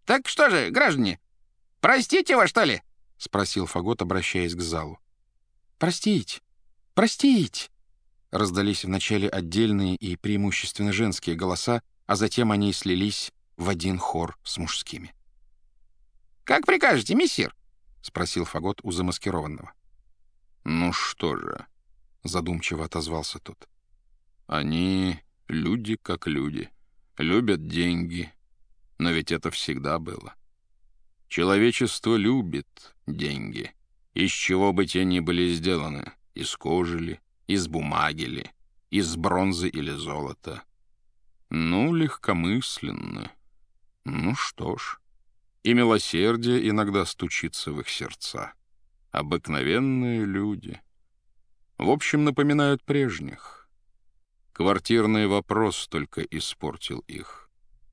Так что же, граждане, простите его, что ли? — спросил Фагот, обращаясь к залу. «Простить! Простить!» Раздались вначале отдельные и преимущественно женские голоса, а затем они слились в один хор с мужскими. «Как прикажете, мессир?» — спросил Фагот у замаскированного. «Ну что же», — задумчиво отозвался тот, — «они люди как люди, любят деньги, но ведь это всегда было. Человечество любит деньги, из чего бы те ни были сделаны, из кожи ли, из бумаги ли, из бронзы или золота. Ну, легкомысленно. Ну что ж, и милосердие иногда стучится в их сердца. Обыкновенные люди. В общем, напоминают прежних. Квартирный вопрос только испортил их».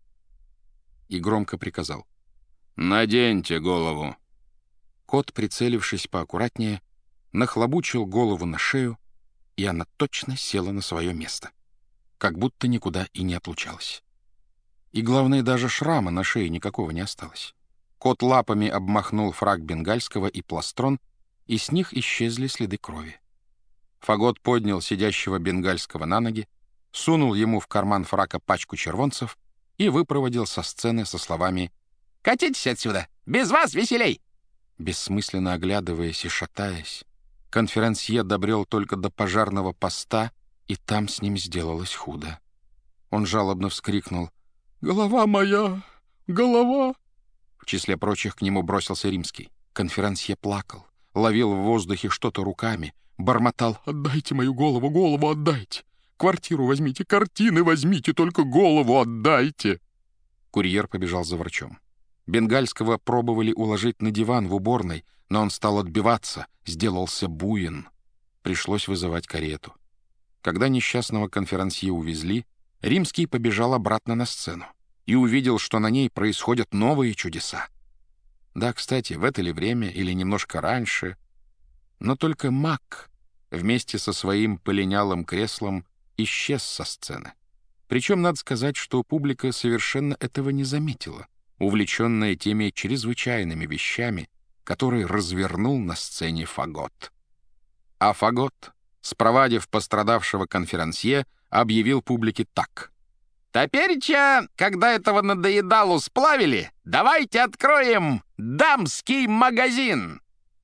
И громко приказал: «Наденьте голову». Кот, прицелившись поаккуратнее, нахлобучил голову на шею, и она точно села на свое место, как будто никуда и не отлучалась. И, главное, даже шрама на шее никакого не осталось. Кот лапами обмахнул фрак бенгальского и пластрон, и с них исчезли следы крови. Фагот поднял сидящего бенгальского на ноги, сунул ему в карман фрака пачку червонцев и выпроводил со сцены со словами: «Катитесь отсюда! Без вас веселей!» Бессмысленно оглядываясь и шатаясь, конферансье добрел только до пожарного поста, и там с ним сделалось худо. Он жалобно вскрикнул: «Голова моя! Голова!» В числе прочих к нему бросился Римский. Конферансье плакал, ловил в воздухе что-то руками, бормотал: «Отдайте мою голову, голову отдайте! Квартиру возьмите, картины возьмите, только голову отдайте!» Курьер побежал за врачом. Бенгальского пробовали уложить на диван в уборной, но он стал отбиваться, сделался буин. Пришлось вызывать карету. Когда несчастного конферансье увезли, Римский побежал обратно на сцену и увидел, что на ней происходят новые чудеса. Да, кстати, в это ли время или немножко раньше, но только маг вместе со своим полинялым креслом исчез со сцены. Причем надо сказать, что публика совершенно этого не заметила, увлеченная теми чрезвычайными вещами, которые развернул на сцене Фагот. А Фагот, спровадив пострадавшего конферансье, объявил публике так: «Теперь-ча, когда этого надоедалу сплавили, давайте откроем дамский магазин!»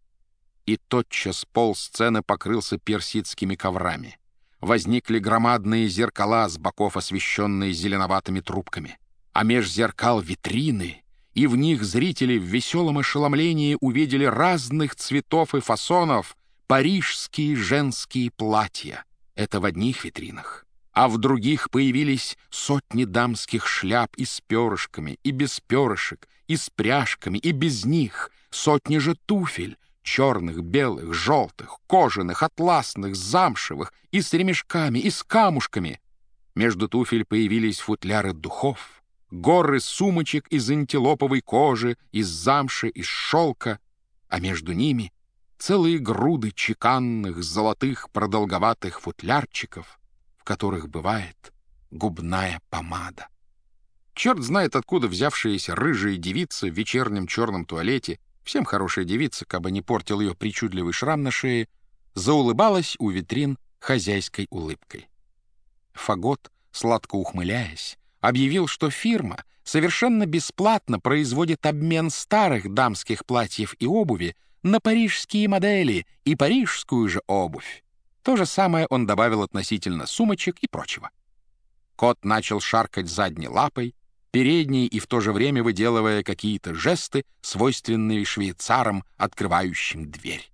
И тотчас полсцены покрылся персидскими коврами. Возникли громадные зеркала с боков, освещенные зеленоватыми трубками, а меж зеркал витрины, и в них зрители в веселом ошеломлении увидели разных цветов и фасонов парижские женские платья. Это в одних витринах. А в других появились сотни дамских шляп и с перышками, и без перышек, и с пряжками, и без них, сотни же туфель, черных, белых, желтых, кожаных, атласных, замшевых, и с ремешками, и с камушками. Между туфель появились футляры духов, горы сумочек из антилоповой кожи, из замши, из шелка, а между ними целые груды чеканных, золотых, продолговатых футлярчиков, в которых бывает губная помада. Черт знает, откуда взявшиеся рыжие девицы в вечернем черном туалете, всем хорошая девица, кабы не портил ее причудливый шрам на шее, заулыбалась у витрин хозяйской улыбкой. Фагот, сладко ухмыляясь, объявил, что фирма совершенно бесплатно производит обмен старых дамских платьев и обуви на парижские модели и парижскую же обувь. То же самое он добавил относительно сумочек и прочего. Кот начал шаркать задней лапой, передней и в то же время выделывая какие-то жесты, свойственные швейцарам, открывающим дверь.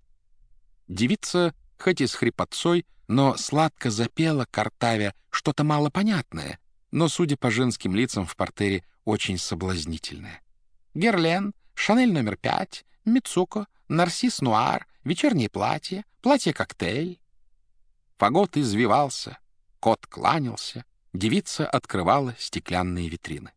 Девица, хоть и с хрипотцой, но сладко запела, картавя, что-то малопонятное, но, судя по женским лицам в партере, очень соблазнительное. Герлен, Шанель номер 5, Мицуко, Нарсис Нуар, вечернее платье, платье-коктейль. Фагот извивался, кот кланялся, девица открывала стеклянные витрины.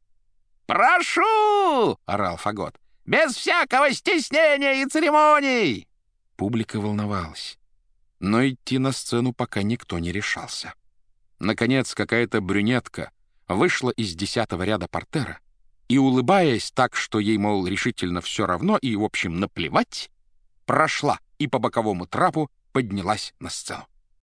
«Прошу!» — орал Фагот. «Без всякого стеснения и церемоний!» Публика волновалась, но идти на сцену пока никто не решался. Наконец, какая-то брюнетка вышла из 10-го ряда портера и, улыбаясь так, что ей, мол, решительно все равно и, в общем, наплевать, прошла и по боковому трапу поднялась на сцену.